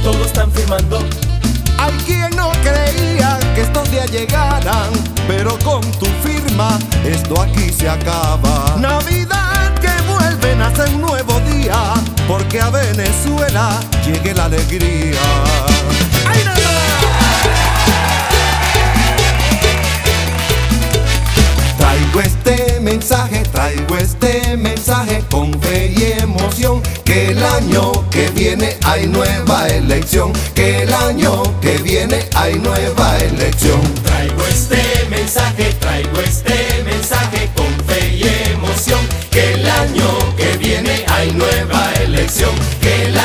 todos están firmando. Hay quien no creía que estos días llegaran, pero con tu firma esto aquí se acaba. Navidad que vuelve, nace un nuevo día, porque a Venezuela llegue la alegría. ¡Ay, no! Traigo este mensaje con fe y emoción, que el año que viene hay nueva elección, que el año que viene hay nueva elección. Traigo este mensaje con fe y emoción, que el año que viene hay nueva elección, que el